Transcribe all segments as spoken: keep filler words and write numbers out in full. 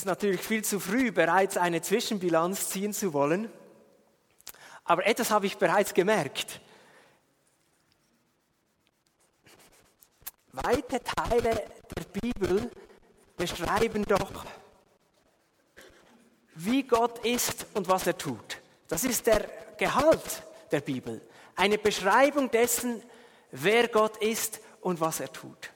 natürlich viel zu früh, bereits eine Zwischenbilanz ziehen zu wollen. Aber etwas habe ich bereits gemerkt. Weite Teile der Bibel beschreiben doch, wie Gott ist und was er tut. Das ist der Gehalt der Bibel. Eine Beschreibung dessen, wer Gott ist und was er tut.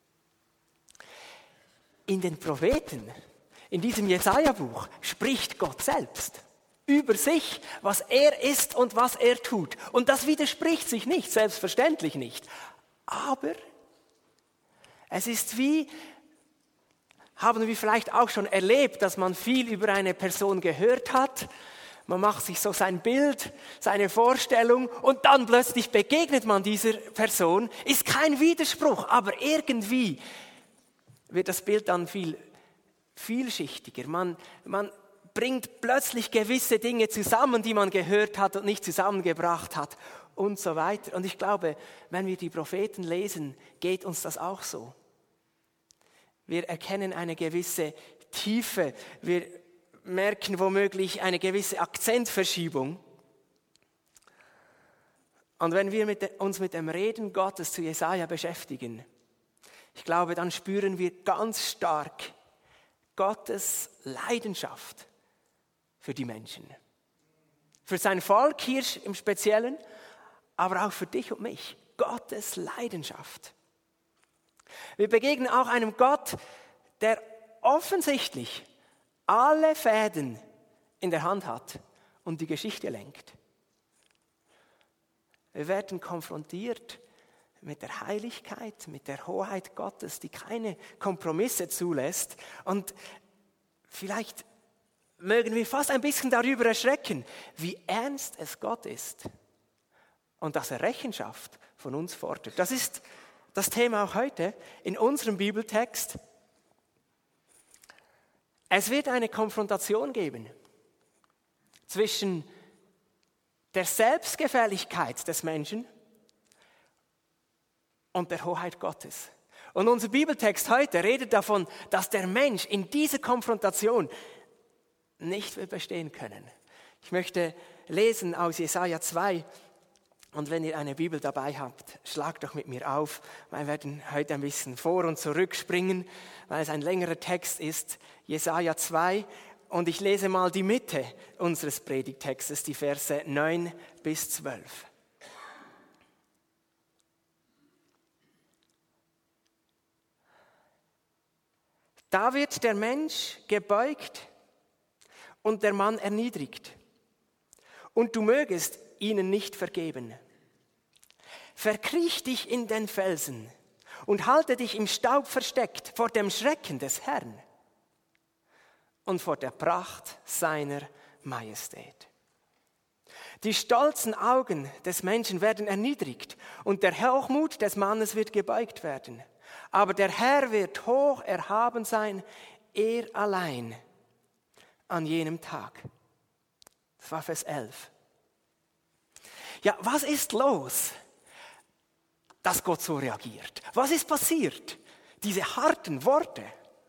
In den Propheten, in diesem Jesaja-Buch, spricht Gott selbst über sich, was er ist und was er tut. Und das widerspricht sich nicht, selbstverständlich nicht. Aber es ist wie, haben wir vielleicht auch schon erlebt, dass man viel über eine Person gehört hat. Man macht sich so sein Bild, seine Vorstellung und dann plötzlich begegnet man dieser Person. Ist kein Widerspruch, aber irgendwie wird das Bild dann viel vielschichtiger. Man, man bringt plötzlich gewisse Dinge zusammen, die man gehört hat und nicht zusammengebracht hat und so weiter. Und ich glaube, wenn wir die Propheten lesen, geht uns das auch so. Wir erkennen eine gewisse Tiefe, wir merken womöglich eine gewisse Akzentverschiebung. Und wenn wir mit, uns mit dem Reden Gottes zu Jesaja beschäftigen, ich glaube, dann spüren wir ganz stark Gottes Leidenschaft für die Menschen. Für sein Volk hier im Speziellen, aber auch für dich und mich. Gottes Leidenschaft. Wir begegnen auch einem Gott, der offensichtlich alle Fäden in der Hand hat und die Geschichte lenkt. Wir werden konfrontiert mit der Heiligkeit, mit der Hoheit Gottes, die keine Kompromisse zulässt. Und vielleicht mögen wir fast ein bisschen darüber erschrecken, wie ernst es Gott ist und dass er Rechenschaft von uns fordert. Das ist das Thema auch heute in unserem Bibeltext. Es wird eine Konfrontation geben zwischen der Selbstgefälligkeit des Menschen und der Hoheit Gottes. Und unser Bibeltext heute redet davon, dass der Mensch in dieser Konfrontation nicht will bestehen können. Ich möchte lesen aus Jesaja zwei. Und wenn ihr eine Bibel dabei habt, schlagt doch mit mir auf. Wir werden heute ein bisschen vor- und zurückspringen, weil es ein längerer Text ist. Jesaja zwei. Und ich lese mal die Mitte unseres Predigtextes, die Verse neun bis zwölf. Da wird der Mensch gebeugt und der Mann erniedrigt. Und du mögest ihnen nicht vergeben. Verkriech dich in den Felsen und halte dich im Staub versteckt vor dem Schrecken des Herrn und vor der Pracht seiner Majestät. Die stolzen Augen des Menschen werden erniedrigt und der Hochmut des Mannes wird gebeugt werden. Aber der Herr wird hoch erhaben sein, er allein an jenem Tag. Das war Vers elf. Ja, was ist los, dass Gott so reagiert? Was ist passiert? Diese harten Worte.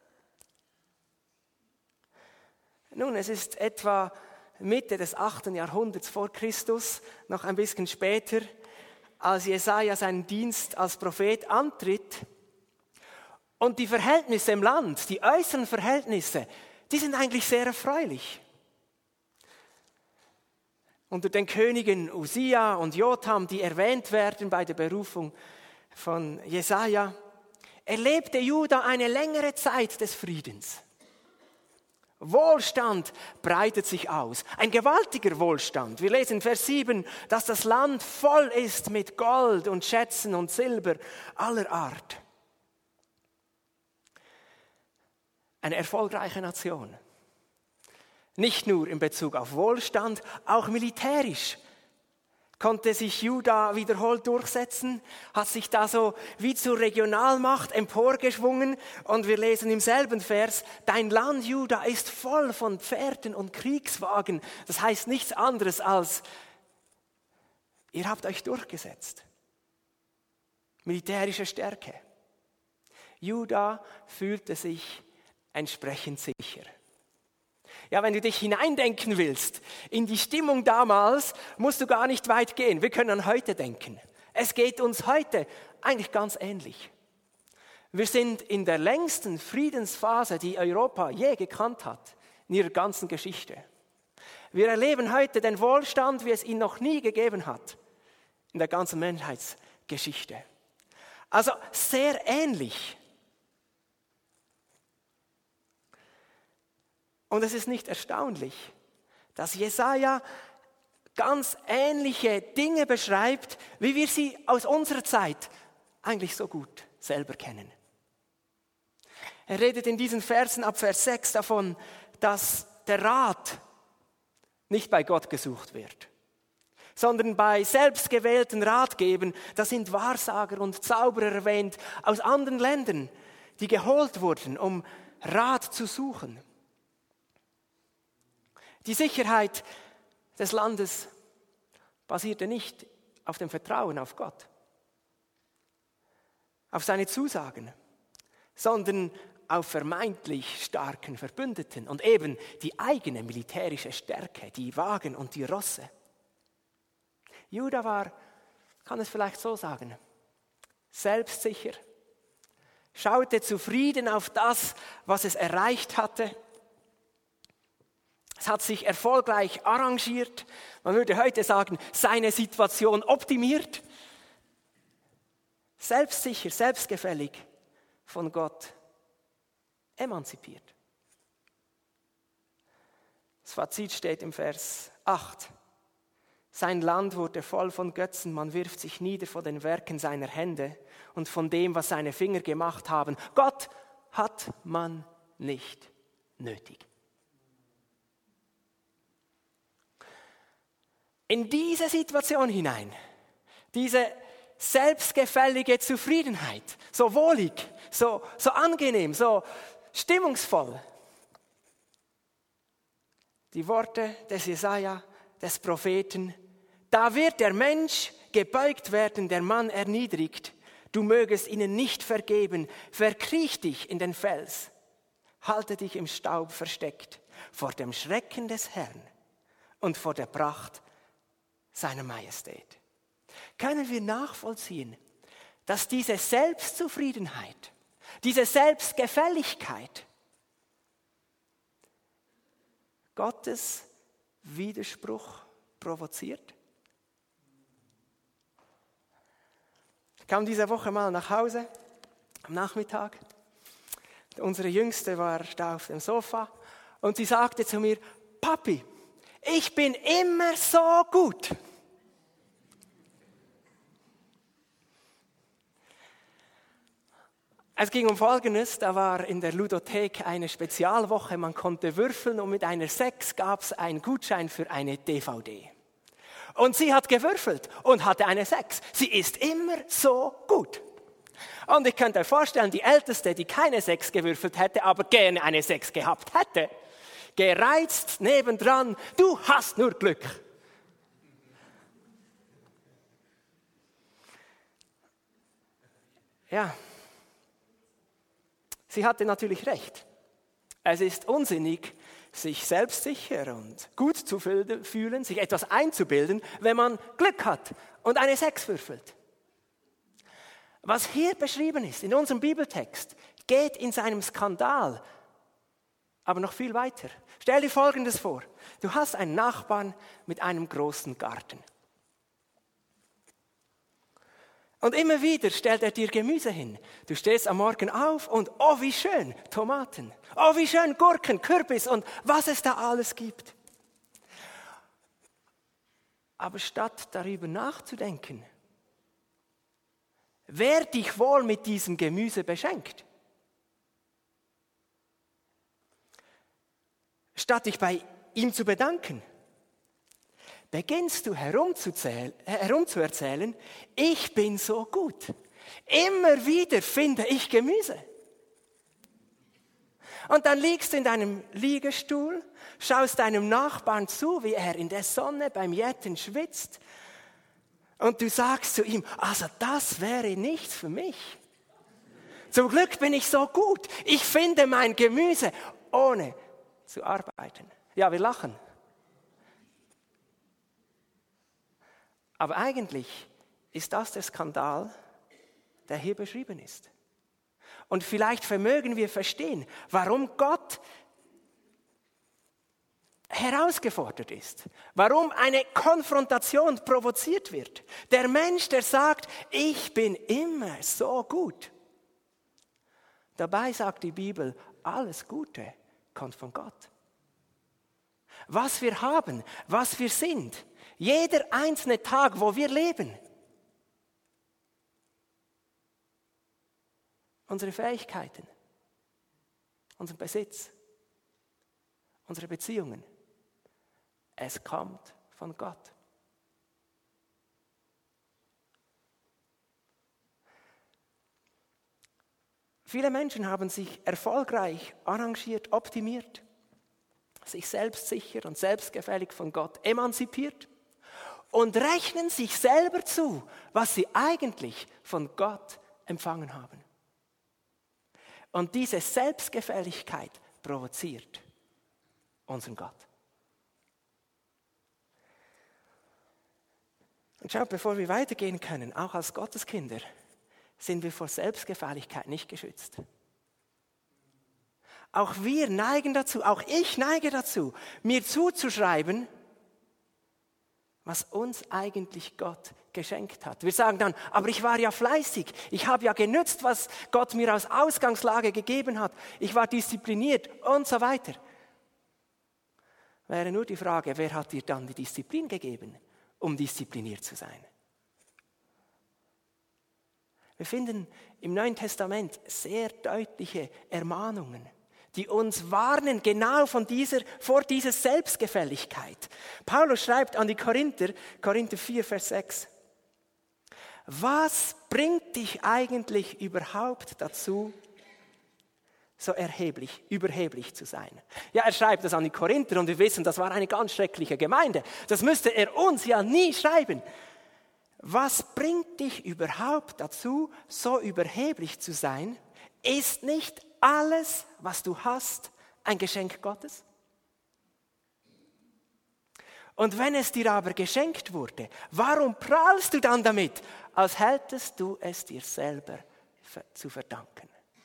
Nun, es ist etwa Mitte des achten Jahrhunderts vor Christus, noch ein bisschen später, als Jesaja seinen Dienst als Prophet antritt. Und die Verhältnisse im Land, die äußeren Verhältnisse, die sind eigentlich sehr erfreulich. Unter den Königen Usia und Jotham, die erwähnt werden bei der Berufung von Jesaja, erlebte Juda eine längere Zeit des Friedens. Wohlstand breitet sich aus, ein gewaltiger Wohlstand. Wir lesen in Vers sieben, dass das Land voll ist mit Gold und Schätzen und Silber aller Art. Eine erfolgreiche Nation. Nicht nur in Bezug auf Wohlstand, auch militärisch konnte sich Juda wiederholt durchsetzen, hat sich da so wie zur Regionalmacht emporgeschwungen. Und wir lesen im selben Vers, dein Land Juda ist voll von Pferden und Kriegswagen. Das heißt nichts anderes als, ihr habt euch durchgesetzt. Militärische Stärke. Juda fühlte sich entsprechend sicher. Ja, wenn du dich hineindenken willst in die Stimmung damals, musst du gar nicht weit gehen. Wir können an heute denken. Es geht uns heute eigentlich ganz ähnlich. Wir sind in der längsten Friedensphase, die Europa je gekannt hat, in ihrer ganzen Geschichte. Wir erleben heute den Wohlstand, wie es ihn noch nie gegeben hat, in der ganzen Menschheitsgeschichte. Also sehr ähnlich. Und es ist nicht erstaunlich, dass Jesaja ganz ähnliche Dinge beschreibt, wie wir sie aus unserer Zeit eigentlich so gut selber kennen. Er redet in diesen Versen ab Vers sechs davon, dass der Rat nicht bei Gott gesucht wird, sondern bei selbstgewählten Ratgebern. Da sind Wahrsager und Zauberer erwähnt aus anderen Ländern, die geholt wurden, um Rat zu suchen. Die Sicherheit des Landes basierte nicht auf dem Vertrauen auf Gott, auf seine Zusagen, sondern auf vermeintlich starken Verbündeten und eben die eigene militärische Stärke, die Wagen und die Rosse. Juda war, kann es vielleicht so sagen, selbstsicher, schaute zufrieden auf das, was es erreicht hatte. Es hat sich erfolgreich arrangiert. Man würde heute sagen, seine Situation optimiert. Selbstsicher, selbstgefällig, von Gott emanzipiert. Das Fazit steht im Vers acht. Sein Land wurde voll von Götzen, man wirft sich nieder vor den Werken seiner Hände und von dem, was seine Finger gemacht haben. Gott hat man nicht nötig. In diese Situation hinein, diese selbstgefällige Zufriedenheit, so wohlig, so, so angenehm, so stimmungsvoll. Die Worte des Jesaja, des Propheten: Da wird der Mensch gebeugt werden, der Mann erniedrigt. Du mögest ihnen nicht vergeben. Verkriech dich in den Fels. Halte dich im Staub versteckt vor dem Schrecken des Herrn und vor der Pracht seiner Majestät. Können wir nachvollziehen, dass diese Selbstzufriedenheit, diese Selbstgefälligkeit Gottes Widerspruch provoziert? Ich kam diese Woche mal nach Hause am Nachmittag. Unsere Jüngste war da auf dem Sofa und sie sagte zu mir: Papi, ich bin immer so gut. Es ging um Folgendes: Da war in der Ludothek eine Spezialwoche, man konnte würfeln und mit einer sechs gab es einen Gutschein für eine D V D. Und sie hat gewürfelt und hatte eine sechs. Sie ist immer so gut. Und ich könnte euch vorstellen, die Älteste, die keine sechs gewürfelt hätte, aber gerne eine sechs gehabt hätte, gereizt nebendran: Du hast nur Glück. Ja. Sie hatte natürlich recht. Es ist unsinnig, sich selbstsicher und gut zu fühlen, sich etwas einzubilden, wenn man Glück hat und eine sechs würfelt. Was hier beschrieben ist in unserem Bibeltext, geht in seinem Skandal aber noch viel weiter. Stell dir Folgendes vor: Du hast einen Nachbarn mit einem großen Garten. Und immer wieder stellt er dir Gemüse hin. Du stehst am Morgen auf und oh, wie schön, Tomaten. Oh, wie schön, Gurken, Kürbis und was es da alles gibt. Aber statt darüber nachzudenken, wer dich wohl mit diesem Gemüse beschenkt, statt dich bei ihm zu bedanken, beginnst du herumzuerzählen: Ich bin so gut. Immer wieder finde ich Gemüse. Und dann liegst du in deinem Liegestuhl, schaust deinem Nachbarn zu, wie er in der Sonne beim Jäten schwitzt. Und du sagst zu ihm: Also das wäre nichts für mich. Zum Glück bin ich so gut. Ich finde mein Gemüse, ohne zu arbeiten. Ja, wir lachen. Aber eigentlich ist das der Skandal, der hier beschrieben ist. Und vielleicht vermögen wir verstehen, warum Gott herausgefordert ist, warum eine Konfrontation provoziert wird. Der Mensch, der sagt, ich bin immer so gut. Dabei sagt die Bibel, alles Gute kommt von Gott. Was wir haben, was wir sind, jeder einzelne Tag, wo wir leben, unsere Fähigkeiten, unseren Besitz, unsere Beziehungen, es kommt von Gott. Viele Menschen haben sich erfolgreich arrangiert, optimiert, sich selbstsicher und selbstgefällig von Gott emanzipiert und rechnen sich selber zu, was sie eigentlich von Gott empfangen haben. Und diese Selbstgefälligkeit provoziert unseren Gott. Und schaut, bevor wir weitergehen können, auch als Gotteskinder, sind wir vor Selbstgefälligkeit nicht geschützt. Auch wir neigen dazu, auch ich neige dazu, mir zuzuschreiben, was uns eigentlich Gott geschenkt hat. Wir sagen dann, aber ich war ja fleißig, ich habe ja genützt, was Gott mir als Ausgangslage gegeben hat, ich war diszipliniert und so weiter. Wäre nur die Frage, wer hat dir dann die Disziplin gegeben, um diszipliniert zu sein? Wir finden im Neuen Testament sehr deutliche Ermahnungen, die uns warnen genau von dieser, vor dieser Selbstgefälligkeit. Paulus schreibt an die Korinther, Korinther vier, Vers sechs, was bringt dich eigentlich überhaupt dazu, so erheblich, überheblich zu sein? Ja, er schreibt das an die Korinther und wir wissen, das war eine ganz schreckliche Gemeinde. Das müsste er uns ja nie schreiben. Was bringt dich überhaupt dazu, so überheblich zu sein? Ist nicht alles, was du hast, ein Geschenk Gottes? Und wenn es dir aber geschenkt wurde, warum prahlst du dann damit, als hättest du es dir selber zu verdanken?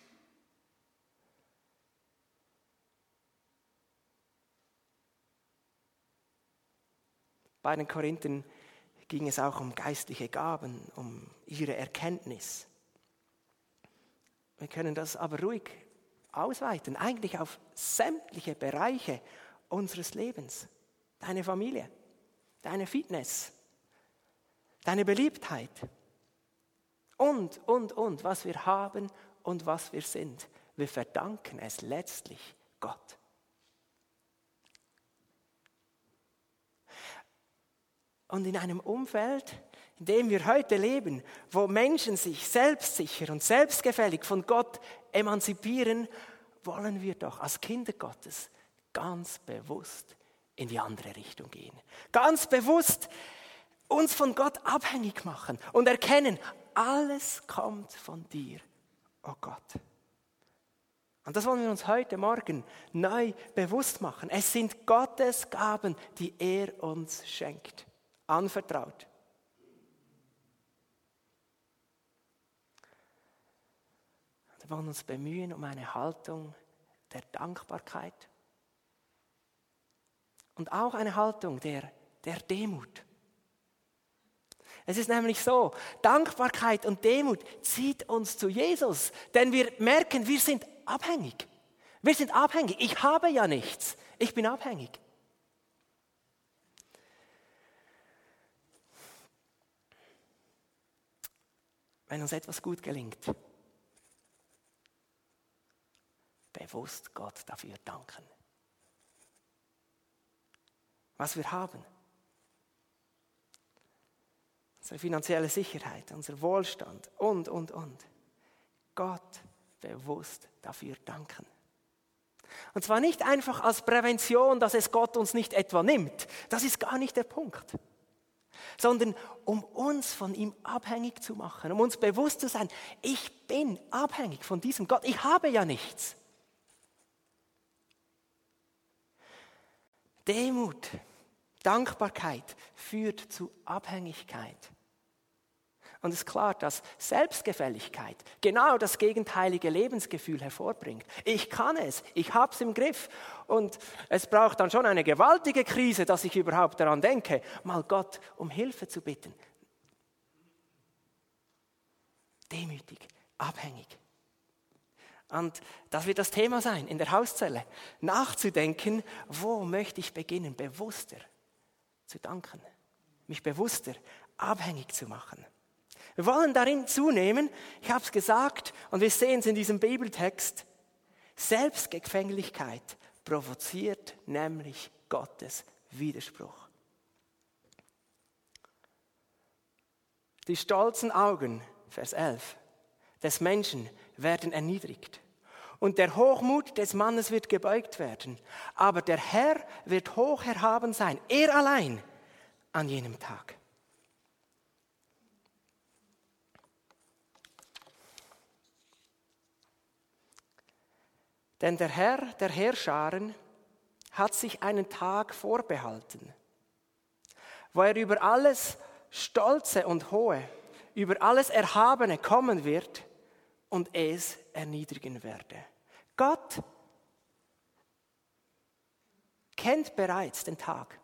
Bei den Korinthern ging es auch um geistliche Gaben, um ihre Erkenntnis. Wir können das aber ruhig ausweiten, eigentlich auf sämtliche Bereiche unseres Lebens. Deine Familie, deine Fitness, deine Beliebtheit und, und, und, was wir haben und was wir sind. Wir verdanken es letztlich Gott. Und in einem Umfeld, in dem wir heute leben, wo Menschen sich selbstsicher und selbstgefällig von Gott emanzipieren, wollen wir doch als Kinder Gottes ganz bewusst in die andere Richtung gehen. Ganz bewusst uns von Gott abhängig machen und erkennen, alles kommt von dir, oh Gott. Und das wollen wir uns heute Morgen neu bewusst machen. Es sind Gottes Gaben, die er uns schenkt. Anvertraut. Wir wollen uns bemühen um eine Haltung der Dankbarkeit und auch eine Haltung der, der Demut. Es ist nämlich so, Dankbarkeit und Demut zieht uns zu Jesus, denn wir merken, wir sind abhängig. Wir sind abhängig. Ich habe ja nichts. Ich bin abhängig. Wenn uns etwas gut gelingt, bewusst Gott dafür danken. Was wir haben, unsere finanzielle Sicherheit, unser Wohlstand und, und, und. Gott bewusst dafür danken. Und zwar nicht einfach als Prävention, dass es Gott uns nicht etwa nimmt. Das ist gar nicht der Punkt. Sondern um uns von ihm abhängig zu machen, um uns bewusst zu sein, ich bin abhängig von diesem Gott, ich habe ja nichts. Demut, Dankbarkeit führt zu Abhängigkeit. Und es ist klar, dass Selbstgefälligkeit genau das gegenteilige Lebensgefühl hervorbringt. Ich kann es, ich habe es im Griff. Und es braucht dann schon eine gewaltige Krise, dass ich überhaupt daran denke, mal Gott um Hilfe zu bitten. Demütig, abhängig. Und das wird das Thema sein in der Hauszelle. Nachzudenken, wo möchte ich beginnen, bewusster zu danken. Mich bewusster abhängig zu machen. Wir wollen darin zunehmen, ich habe es gesagt, und wir sehen es in diesem Bibeltext, Selbstgefälligkeit provoziert nämlich Gottes Widerspruch. Die stolzen Augen, Vers elf, des Menschen werden erniedrigt und der Hochmut des Mannes wird gebeugt werden. Aber der Herr wird hoch erhaben sein, er allein an jenem Tag. Denn der Herr der Heerscharen hat sich einen Tag vorbehalten, wo er über alles Stolze und Hohe, über alles Erhabene kommen wird und es erniedrigen werde. Gott kennt bereits den Tag,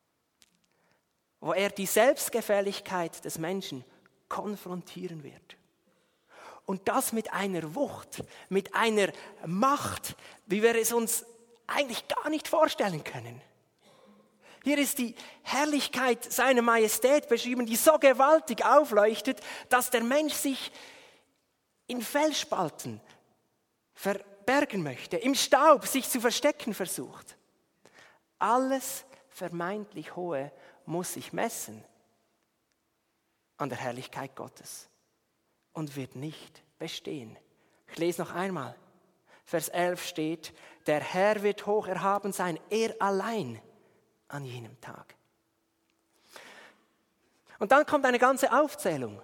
wo er die Selbstgefälligkeit des Menschen konfrontieren wird. Und das mit einer Wucht, mit einer Macht, wie wir es uns eigentlich gar nicht vorstellen können. Hier ist die Herrlichkeit seiner Majestät beschrieben, die so gewaltig aufleuchtet, dass der Mensch sich in Felsspalten verbergen möchte, im Staub sich zu verstecken versucht. Alles vermeintlich Hohe muss sich messen an der Herrlichkeit Gottes und wird nicht bestehen. Ich lese noch einmal. Vers elf steht, der Herr wird hoch erhaben sein, er allein an jenem Tag. Und dann kommt eine ganze Aufzählung,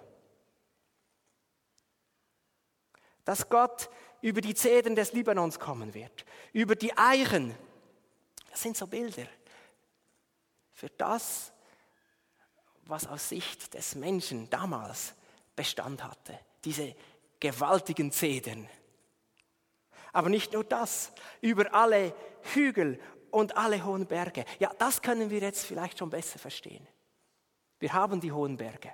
dass Gott über die Zedern des Libanons kommen wird, über die Eichen. Das sind so Bilder für das, was aus Sicht des Menschen damals Bestand hatte, diese gewaltigen Zedern. Aber nicht nur das, über alle Hügel und alle hohen Berge. Ja, das können wir jetzt vielleicht schon besser verstehen. Wir haben die hohen Berge.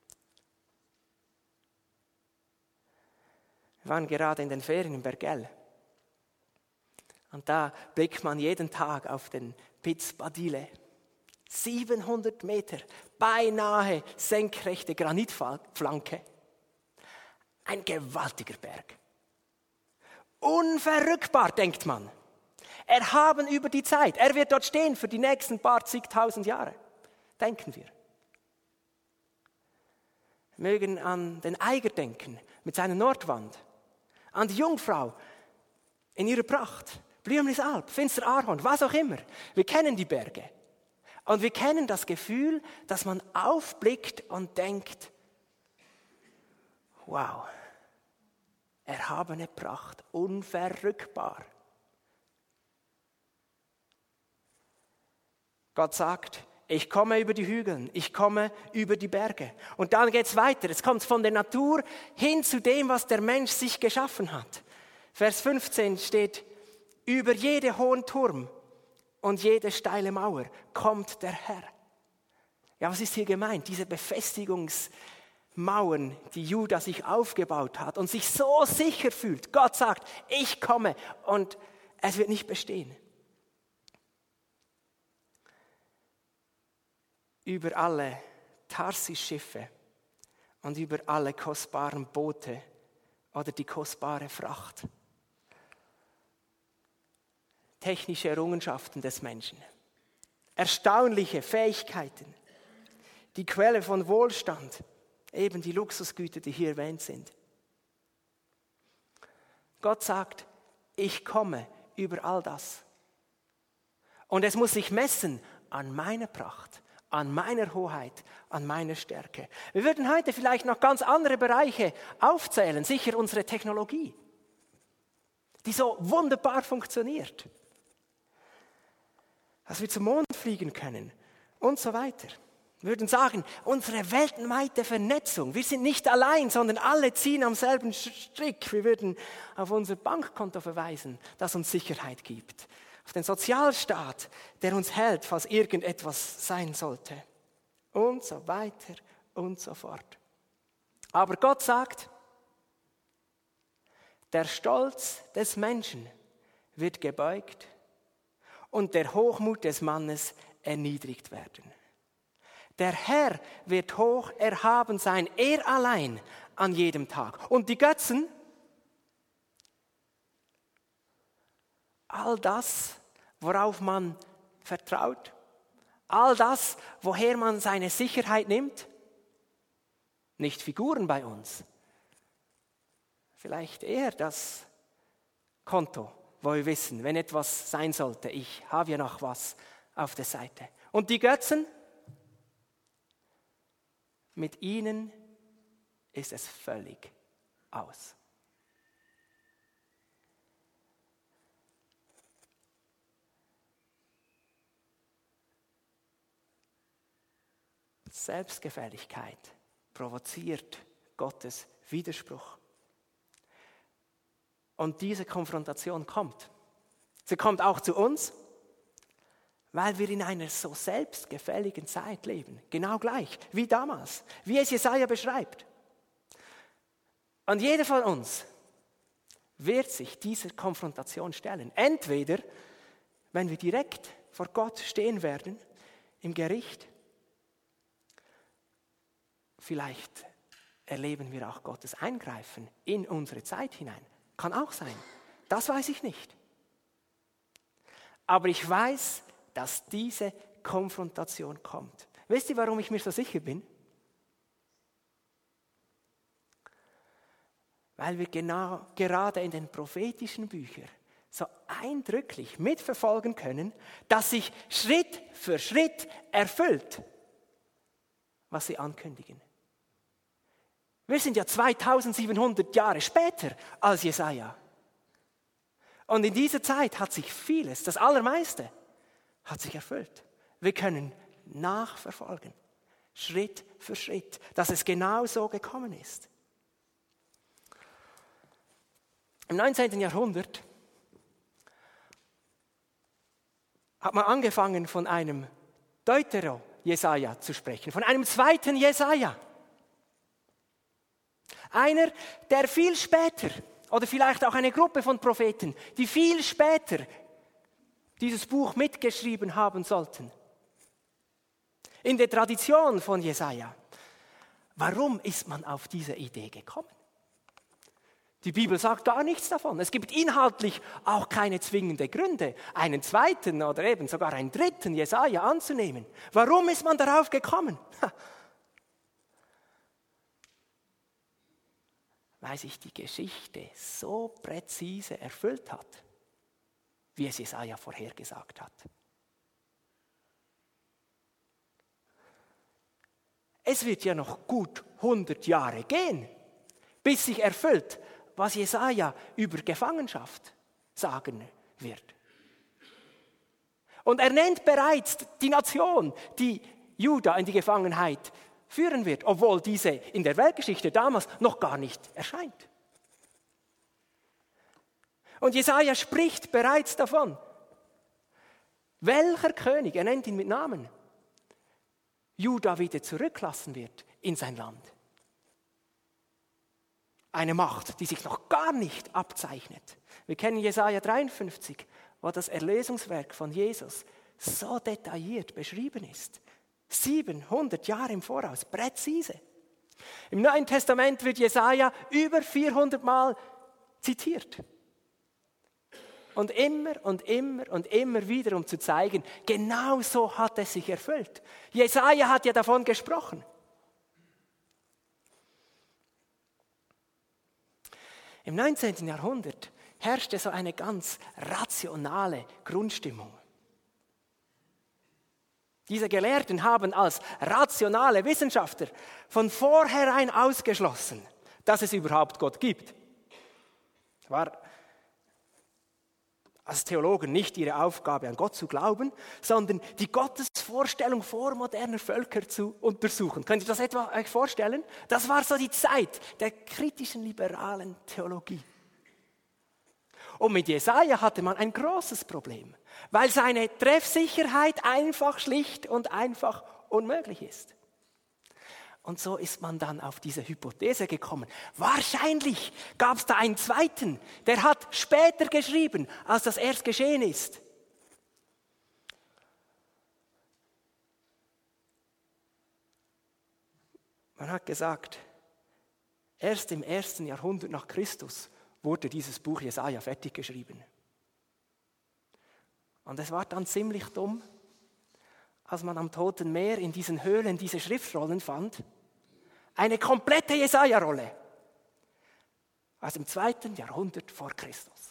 Wir waren gerade in den Ferien in Bergell. Und da blickt man jeden Tag auf den Piz Badile. siebenhundert Meter, beinahe senkrechte Granitflanke. Ein gewaltiger Berg. Unverrückbar, denkt man. Erhaben über die Zeit. Er wird dort stehen für die nächsten paar zigtausend Jahre. Denken wir. Wir mögen an den Eiger denken, mit seiner Nordwand. An die Jungfrau in ihrer Pracht. Blümlisalp, Finsteraarhorn, was auch immer. Wir kennen die Berge. Und wir kennen das Gefühl, dass man aufblickt und denkt, wow, erhabene Pracht, unverrückbar. Gott sagt, ich komme über die Hügel, ich komme über die Berge. Und dann geht es weiter. Es kommt von der Natur hin zu dem, was der Mensch sich geschaffen hat. Vers fünfzehn steht, über jede hohen Turm und jede steile Mauer kommt der Herr. Ja, was ist hier gemeint? Diese Befestigungsmauern, die Juda sich aufgebaut hat und sich so sicher fühlt. Gott sagt, ich komme und es wird nicht bestehen. Über alle Tarsis-Schiffe und über alle kostbaren Boote oder die kostbare Fracht. Technische Errungenschaften des Menschen. Erstaunliche Fähigkeiten. Die Quelle von Wohlstand. Eben die Luxusgüter, die hier erwähnt sind. Gott sagt, ich komme über all das. Und es muss sich messen an meiner Pracht, an meiner Hoheit, an meiner Stärke. Wir würden heute vielleicht noch ganz andere Bereiche aufzählen, sicher unsere Technologie, die so wunderbar funktioniert. dass wir zum Mond fliegen können und so weiter. Wir würden sagen, unsere weltweite Vernetzung, wir sind nicht allein, sondern alle ziehen am selben Strick. Wir würden auf unser Bankkonto verweisen, das uns Sicherheit gibt. Auf den Sozialstaat, der uns hält, falls irgendetwas sein sollte. Und so weiter und so fort. Aber Gott sagt, der Stolz des Menschen wird gebeugt und der Hochmut des Mannes erniedrigt werden. Der Herr wird hoch erhaben sein, er allein an jedem Tag. Und die Götzen, all das, worauf man vertraut, all das, woher man seine Sicherheit nimmt, nicht Figuren bei uns, vielleicht eher das Konto, wo wir wissen, wenn etwas sein sollte, ich habe ja noch was auf der Seite. Und die Götzen, mit ihnen ist es völlig aus. Selbstgefälligkeit provoziert Gottes Widerspruch. Und diese Konfrontation kommt. Sie kommt auch zu uns, weil wir in einer so selbstgefälligen Zeit leben. Genau gleich wie damals, wie es Jesaja beschreibt. Und jeder von uns wird sich dieser Konfrontation stellen. Entweder, wenn wir direkt vor Gott stehen werden, im Gericht, vielleicht erleben wir auch Gottes Eingreifen in unsere Zeit hinein. Kann auch sein. Das weiß ich nicht. Aber ich weiß, dass diese Konfrontation kommt. Wisst ihr, warum ich mir so sicher bin? Weil wir genau, gerade in den prophetischen Büchern so eindrücklich mitverfolgen können, dass sich Schritt für Schritt erfüllt, was sie ankündigen. Wir sind ja zweitausendsiebenhundert Jahre später als Jesaja. Und in dieser Zeit hat sich vieles, das Allermeiste, hat sich erfüllt. Wir können nachverfolgen, Schritt für Schritt, dass es genau so gekommen ist. Im neunzehnten Jahrhundert hat man angefangen, von einem Deutero-Jesaja zu sprechen, von einem zweiten Jesaja. Einer, der viel später, oder vielleicht auch eine Gruppe von Propheten, die viel später dieses Buch mitgeschrieben haben sollten. In der Tradition von Jesaja. Warum ist man auf diese Idee gekommen? Die Bibel sagt gar nichts davon. Es gibt inhaltlich auch keine zwingenden Gründe, einen zweiten oder eben sogar einen dritten Jesaja anzunehmen. Warum ist man darauf gekommen? Ha. Weil sich die Geschichte so präzise erfüllt hat, wie es Jesaja vorhergesagt hat. Es wird ja noch gut hundert Jahre gehen, bis sich erfüllt, was Jesaja über Gefangenschaft sagen wird. Und er nennt bereits die Nation, die Juda in die Gefangenheit führen wird, obwohl diese in der Weltgeschichte damals noch gar nicht erscheint. Und Jesaja spricht bereits davon, welcher König, er nennt ihn mit Namen, Juda wieder zurücklassen wird in sein Land. Eine Macht, die sich noch gar nicht abzeichnet. Wir kennen Jesaja dreiundfünfzig, wo das Erlösungswerk von Jesus so detailliert beschrieben ist. siebenhundert Jahre im Voraus, präzise. Im Neuen Testament wird Jesaja über vierhundert Mal zitiert. Und immer und immer und immer wieder, um zu zeigen, genau so hat es sich erfüllt. Jesaja hat ja davon gesprochen. Im neunzehnten Jahrhundert herrschte so eine ganz rationale Grundstimmung. Diese Gelehrten haben als rationale Wissenschaftler von vornherein ausgeschlossen, dass es überhaupt Gott gibt. War als Theologen nicht ihre Aufgabe, an Gott zu glauben, sondern die Gottesvorstellung vormoderner Völker zu untersuchen. Könnt ihr das etwa euch vorstellen? Das war so die Zeit der kritischen liberalen Theologie. Und mit Jesaja hatte man ein großes Problem, weil seine Treffsicherheit einfach schlicht und einfach unmöglich ist. Und so ist man dann auf diese Hypothese gekommen. Wahrscheinlich gab es da einen zweiten, der hat später geschrieben, als das erst geschehen ist. Man hat gesagt, erst im ersten Jahrhundert nach Christus wurde dieses Buch Jesaja fertig geschrieben. Und es war dann ziemlich dumm, als man am Toten Meer in diesen Höhlen diese Schriftrollen fand. Eine komplette Jesaja-Rolle aus dem zweiten Jahrhundert vor Christus.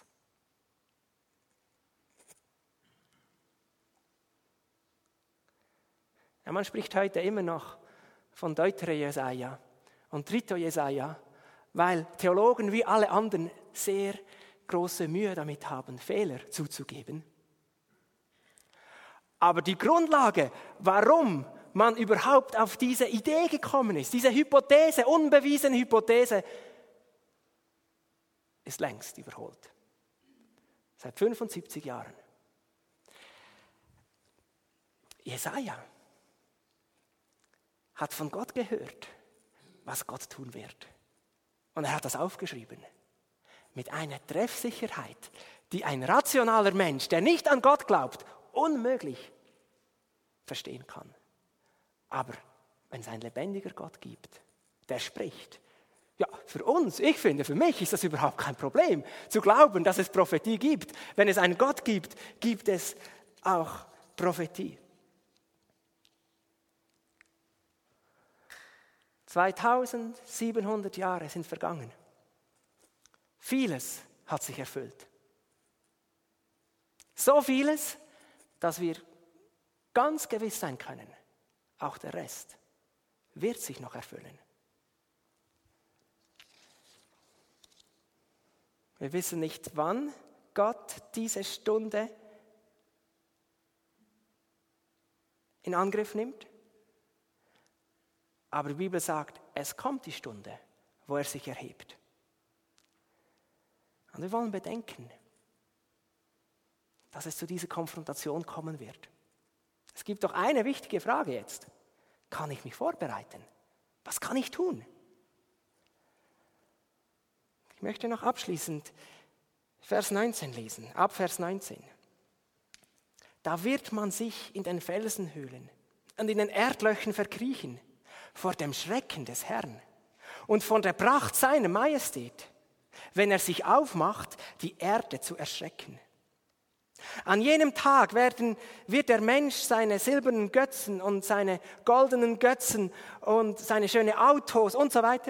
Ja, man spricht heute immer noch von Deutere Jesaja und Trito Jesaja, weil Theologen wie alle anderen sehr große Mühe damit haben, Fehler zuzugeben. Aber die Grundlage, warum man überhaupt auf diese Idee gekommen ist, diese Hypothese, unbewiesene Hypothese, ist längst überholt. Seit fünfundsiebzig Jahren. Jesaja hat von Gott gehört, was Gott tun wird. Und er hat das aufgeschrieben. Mit einer Treffsicherheit, die ein rationaler Mensch, der nicht an Gott glaubt, unmöglich verstehen kann. Aber wenn es ein lebendiger Gott gibt, der spricht, ja, für uns, ich finde, für mich ist das überhaupt kein Problem, zu glauben, dass es Prophetie gibt. Wenn es einen Gott gibt, gibt es auch Prophetie. zweitausendsiebenhundert Jahre sind vergangen. Vieles hat sich erfüllt. So vieles, dass wir ganz gewiss sein können, auch der Rest wird sich noch erfüllen. Wir wissen nicht, wann Gott diese Stunde in Angriff nimmt. Aber die Bibel sagt, es kommt die Stunde, wo er sich erhebt. Und wir wollen bedenken, dass es zu dieser Konfrontation kommen wird. Es gibt doch eine wichtige Frage jetzt. Kann ich mich vorbereiten? Was kann ich tun? Ich möchte noch abschließend Vers neunzehn lesen, ab Vers neunzehn. Da wird man sich in den Felsenhöhlen und in den Erdlöchern verkriechen vor dem Schrecken des Herrn und von der Pracht seiner Majestät, wenn er sich aufmacht, die Erde zu erschrecken. An jenem Tag werden, wird der Mensch seine silbernen Götzen und seine goldenen Götzen und seine schönen Autos und so weiter,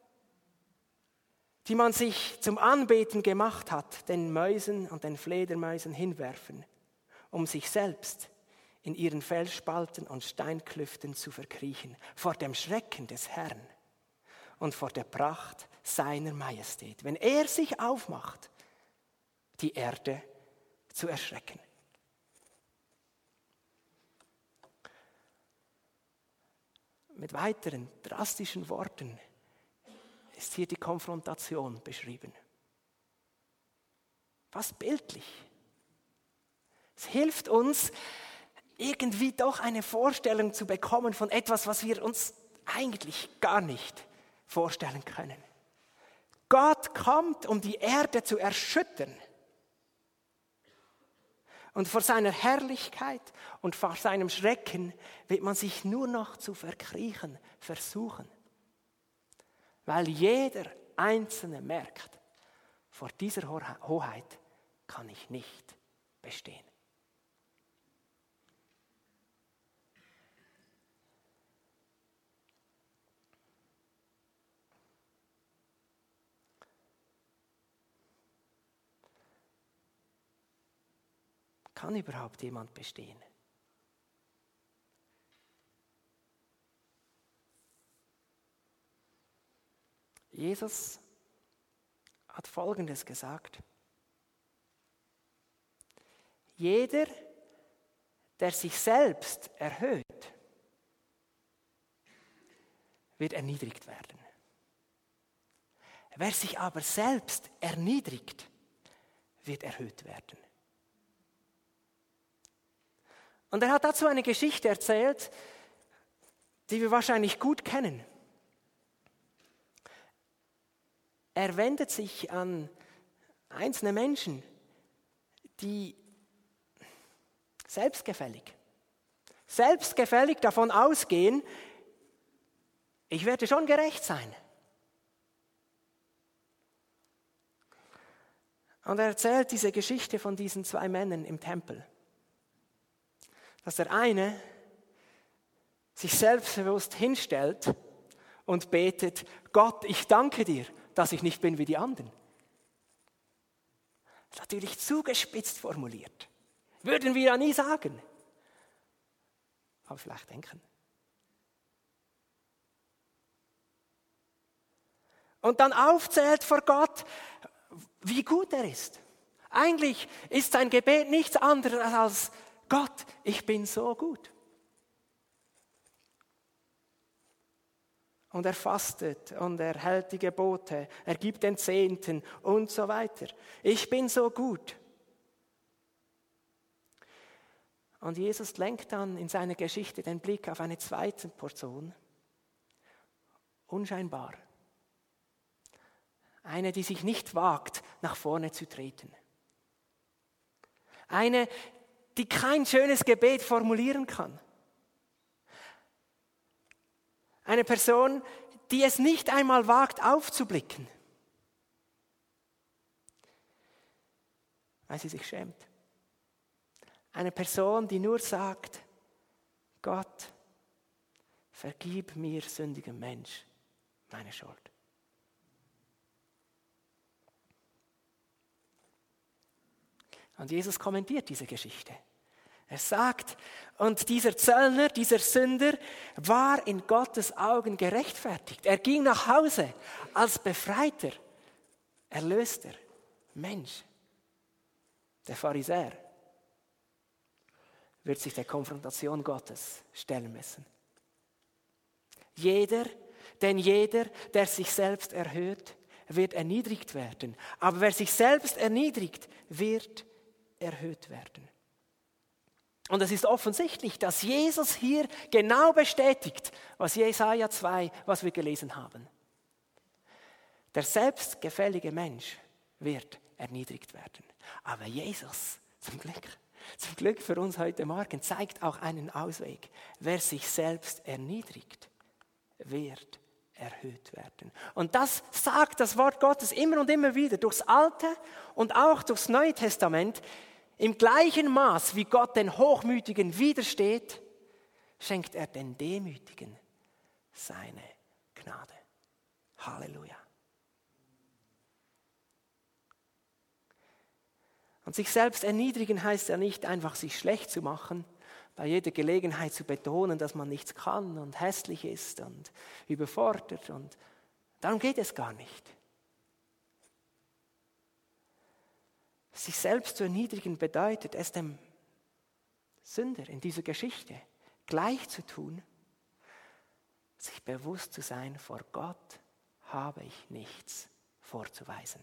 die man sich zum Anbeten gemacht hat, den Mäusen und den Fledermäusen hinwerfen, um sich selbst in ihren Felsspalten und Steinklüften zu verkriechen, vor dem Schrecken des Herrn und vor der Pracht seiner Majestät, wenn er sich aufmacht, die Erde zu erschrecken. Mit weiteren drastischen Worten ist hier die Konfrontation beschrieben. Fast bildlich. Es hilft uns, irgendwie doch eine Vorstellung zu bekommen von etwas, was wir uns eigentlich gar nicht vorstellen können. Gott kommt, um die Erde zu erschüttern. Und vor seiner Herrlichkeit und vor seinem Schrecken wird man sich nur noch zu verkriechen versuchen. Weil jeder Einzelne merkt, vor dieser Hoheit kann ich nicht bestehen. Kann überhaupt jemand bestehen? Jesus hat Folgendes gesagt. Jeder, der sich selbst erhöht, wird erniedrigt werden. Wer sich aber selbst erniedrigt, wird erhöht werden. Und er hat dazu eine Geschichte erzählt, die wir wahrscheinlich gut kennen. Er wendet sich an einzelne Menschen, die selbstgefällig, selbstgefällig davon ausgehen, ich werde schon gerecht sein. Und er erzählt diese Geschichte von diesen zwei Männern im Tempel. Dass der eine sich selbstbewusst hinstellt und betet, Gott, ich danke dir, dass ich nicht bin wie die anderen. Das ist natürlich zugespitzt formuliert. Würden wir ja nie sagen. Aber vielleicht denken. Und dann aufzählt vor Gott, wie gut er ist. Eigentlich ist sein Gebet nichts anderes als Gott, ich bin so gut. Und er fastet und er hält die Gebote, er gibt den Zehnten und so weiter. Ich bin so gut. Und Jesus lenkt dann in seiner Geschichte den Blick auf eine zweite Person. Unscheinbar. Eine, die sich nicht wagt, nach vorne zu treten. Eine, die kein schönes Gebet formulieren kann. Eine Person, die es nicht einmal wagt, aufzublicken, weil sie sich schämt. Eine Person, die nur sagt, Gott, vergib mir, sündigem Mensch, meine Schuld. Und Jesus kommentiert diese Geschichte. Er sagt, und dieser Zöllner, dieser Sünder war in Gottes Augen gerechtfertigt. Er ging nach Hause als befreiter, erlöster Mensch. Der Pharisäer wird sich der Konfrontation Gottes stellen müssen. Jeder, denn jeder, der sich selbst erhöht, wird erniedrigt werden. Aber wer sich selbst erniedrigt, wird erhöht werden. Und es ist offensichtlich, dass Jesus hier genau bestätigt, was Jesaja zwei, was wir gelesen haben. Der selbstgefällige Mensch wird erniedrigt werden. Aber Jesus, zum Glück, zum Glück für uns heute Morgen, zeigt auch einen Ausweg. Wer sich selbst erniedrigt, wird erhöht werden. Und das sagt das Wort Gottes immer und immer wieder, durchs Alte und auch durchs Neue Testament. Im gleichen Maß, wie Gott den Hochmütigen widersteht, schenkt er den Demütigen seine Gnade. Halleluja. Und sich selbst erniedrigen heißt ja nicht einfach, sich schlecht zu machen, bei jeder Gelegenheit zu betonen, dass man nichts kann und hässlich ist und überfordert. Und darum geht es gar nicht. Sich selbst zu erniedrigen bedeutet, es dem Sünder in dieser Geschichte gleich zu tun, sich bewusst zu sein, vor Gott habe ich nichts vorzuweisen.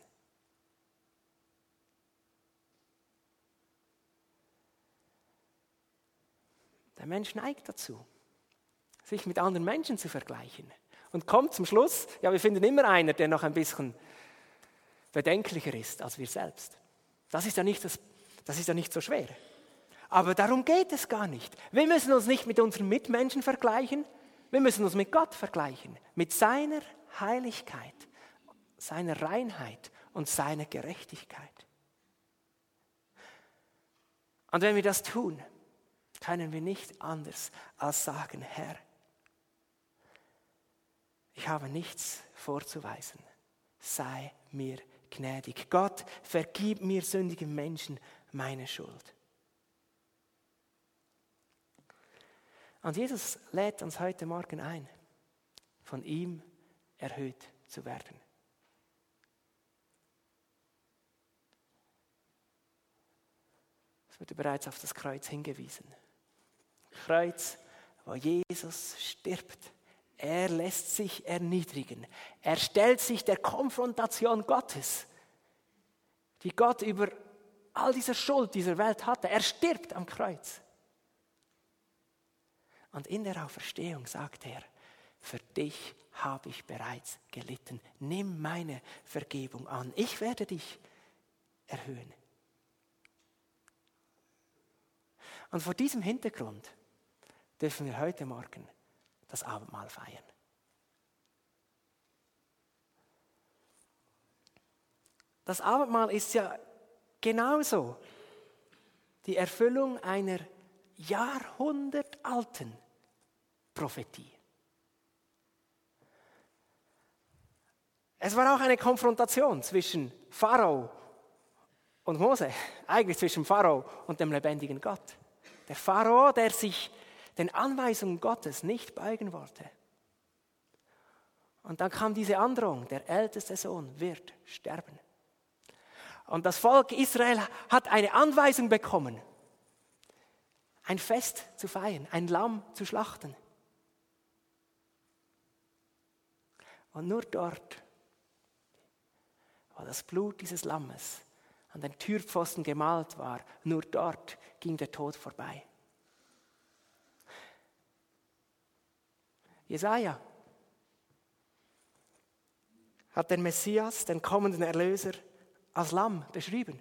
Der Mensch neigt dazu, sich mit anderen Menschen zu vergleichen und kommt zum Schluss, ja, wir finden immer einen, der noch ein bisschen bedenklicher ist als wir selbst. Das ist ja nicht, das, das ist ja nicht so schwer. Aber darum geht es gar nicht. Wir müssen uns nicht mit unseren Mitmenschen vergleichen, wir müssen uns mit Gott vergleichen, mit seiner Heiligkeit, seiner Reinheit und seiner Gerechtigkeit. Und wenn wir das tun, können wir nicht anders als sagen, Herr, ich habe nichts vorzuweisen, sei mir gnädig. Gott, vergib mir sündigen Menschen meine Schuld. Und Jesus lädt uns heute Morgen ein, von ihm erhöht zu werden. Es wurde bereits auf das Kreuz hingewiesen. Kreuz, wo Jesus stirbt. Er lässt sich erniedrigen. Er stellt sich der Konfrontation Gottes, die Gott über all diese Schuld dieser Welt hatte. Er stirbt am Kreuz. Und in der Auferstehung sagt er, für dich habe ich bereits gelitten. Nimm meine Vergebung an. Ich werde dich erhöhen. Und vor diesem Hintergrund dürfen wir heute Morgen das Abendmahl feiern. Das Abendmahl ist ja genauso die Erfüllung einer jahrhundertalten Prophetie. Es war auch eine Konfrontation zwischen Pharao und Mose, eigentlich zwischen Pharao und dem lebendigen Gott. Der Pharao, der sich den Anweisungen Gottes nicht beugen wollte. Und dann kam diese Androhung, der älteste Sohn wird sterben. Und das Volk Israel hat eine Anweisung bekommen, ein Fest zu feiern, ein Lamm zu schlachten. Und nur dort, wo das Blut dieses Lammes an den Türpfosten gemalt war, nur dort ging der Tod vorbei. Jesaja hat den Messias, den kommenden Erlöser, als Lamm beschrieben.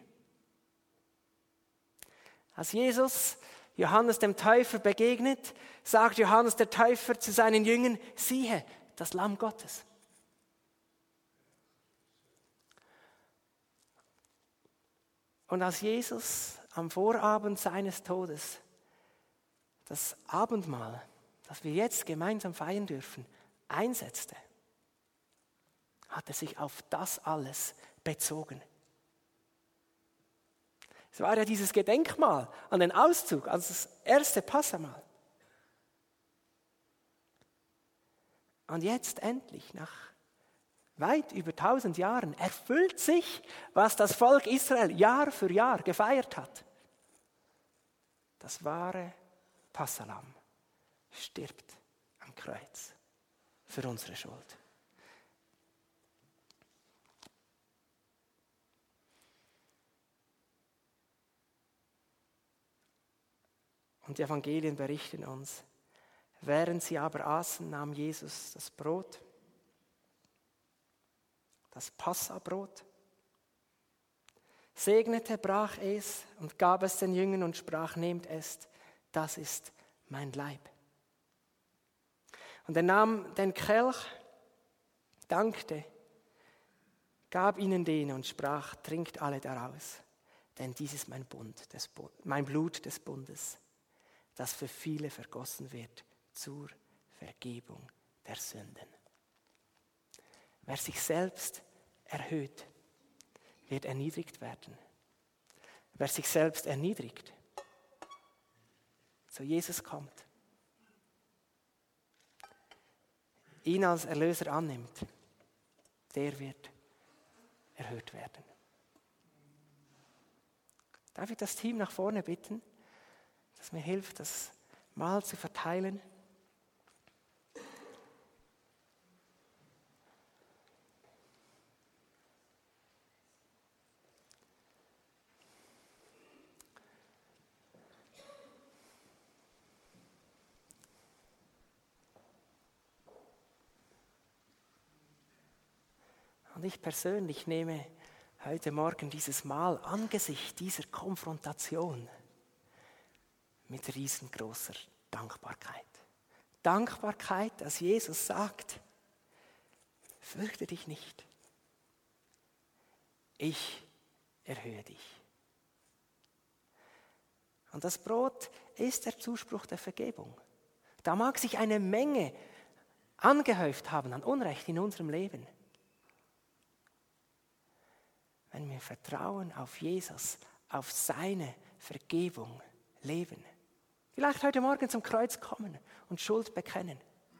Als Jesus Johannes dem Täufer begegnet, sagt Johannes der Täufer zu seinen Jüngern, siehe, das Lamm Gottes. Und als Jesus am Vorabend seines Todes das Abendmahl, das wir jetzt gemeinsam feiern dürfen, einsetzte, hat er sich auf das alles bezogen. Es war ja dieses Gedenkmahl an den Auszug, als das erste Passamahl. Und jetzt endlich, nach weit über tausend Jahren, erfüllt sich, was das Volk Israel Jahr für Jahr gefeiert hat. Das wahre Passahlamm stirbt am Kreuz für unsere Schuld. Und die Evangelien berichten uns, während sie aber aßen, nahm Jesus das Brot, das Passabrot, segnete, brach es und gab es den Jüngern und sprach, nehmt es, das ist mein Leib. Und er nahm den Kelch, dankte, gab ihnen den und sprach, trinkt alle daraus, denn dies ist mein Bund, des, mein Blut des Bundes, das für viele vergossen wird zur Vergebung der Sünden. Wer sich selbst erhöht, wird erniedrigt werden. Wer sich selbst erniedrigt, zu Jesus kommt, ihn als Erlöser annimmt, der wird erhöht werden. Darf ich das Team nach vorne bitten, das mir hilft, das Mahl zu verteilen? Und ich persönlich nehme heute Morgen dieses Mahl angesichts dieser Konfrontation mit riesengroßer Dankbarkeit. Dankbarkeit, dass Jesus sagt, fürchte dich nicht, ich erhöhe dich. Und das Brot ist der Zuspruch der Vergebung. Da mag sich eine Menge angehäuft haben an Unrecht in unserem Leben. Wenn wir vertrauen auf Jesus, auf seine Vergebung leben. Vielleicht heute Morgen zum Kreuz kommen und Schuld bekennen.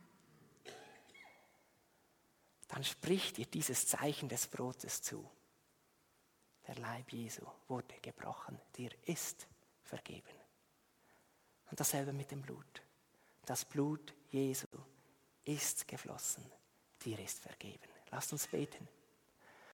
Dann spricht dir dieses Zeichen des Brotes zu. Der Leib Jesu wurde gebrochen, dir ist vergeben. Und dasselbe mit dem Blut. Das Blut Jesu ist geflossen, dir ist vergeben. Lasst uns beten.